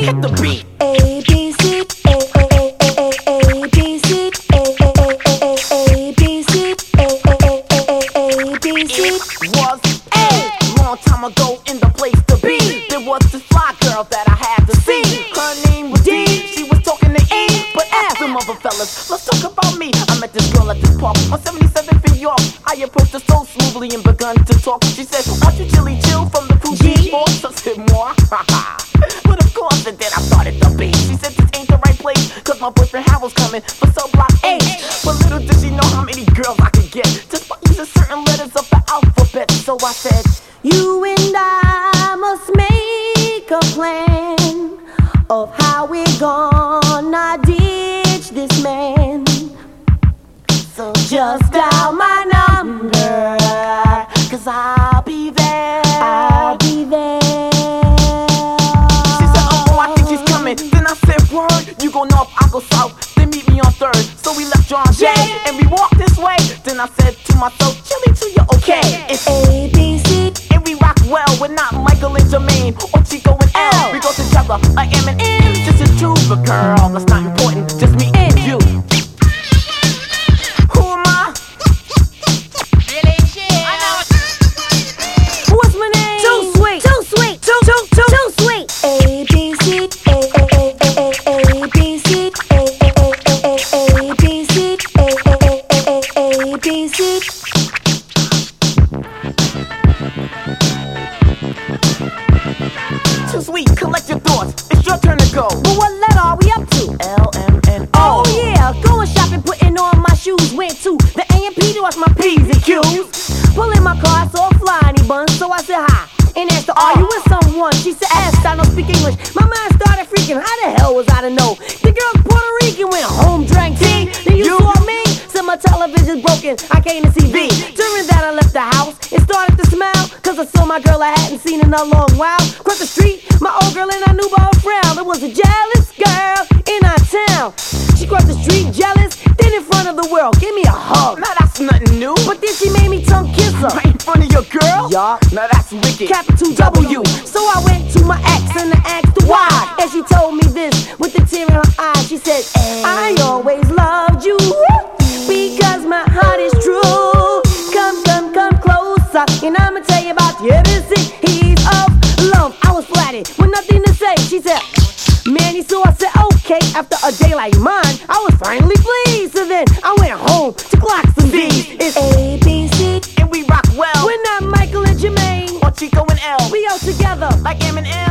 hit the beat. A B C A A A A A B C A A A A A B C A A A A A B C. It was a long time ago in the place to be. There was this fly girl that I had to see. Her name was D. She was talking to E, but ask them other fellas. Let's talk about me. I met this girl at this park on 77th and York. I approached her so smoothly and begun to talk. She said, "Aren't you chilly chill from the Fuji Force?" I said, "More." But of course, and then I started to beat. She said, "This ain't the right place, cause my boyfriend Harold's coming for cell block H." But little did she know how many girls I could get just by using certain letters of the alphabet. So I said, You and I must make a plan of how we're gonna ditch this man. So just dial my number, cause I'll be there. I'll be there. she said, "Oh, I think she's coming." Then I said, "Word, you go north, I go south. Then meet me on 3rd." So we left John Jay and we walked this way. Then I said to myself, "Chilly too, you're okay." It's A B C. and we rock well. We're not Michael and Jermaine or Chico and L. We go together like M&M. Just a two, but girl, that's not important. Just me and you. Who am I? What's my name? Too sweet. Too sweet. Too sweet. A B C A A A A A B C A A A A A B C A A A A A B C. Too sweet, collect your thoughts. It's your turn to go. But what letter are we up to? L-M-N-O. Oh yeah, going shopping, putting on my shoes. Went to the A&P to wash my P's and Q's. Pulling my car, I saw a fly in he bun, so I said hi. And asked her, "Are you with someone?" She said, "Ask, I don't speak English." My mind started freaking. How the hell was I to know? The girl's Puerto Rican, went home, drank tea. Then you saw me. Said my television's broken, I came to see V. During that I left the house and started to smile, cause I saw my girl I hadn't seen in a long while. Crossed the street, my old girl, and I knew by her frown it was a jealous girl in our town. She crossed the street jealous, then in front of the world gave me a hug. Now that's nothing new. But then she made me tongue kiss her. Right in front of your girl? Yeah. Now that's wicked. Capital W. So I went to my ex and I asked her why. And she told me this with a tear in her eye. She said, "I always loved you because my heart is true. Come closer, and I'ma tell you about the ABC. He's of love." I was flattered with nothing to say. She said, "Manny," so I said, "Okay." After a day like mine, I was finally pleased. So then I went home to clock some D's. It's A B C, and we rock well. we're not Michael and Jermaine Or Chico and L. We all together like M&M.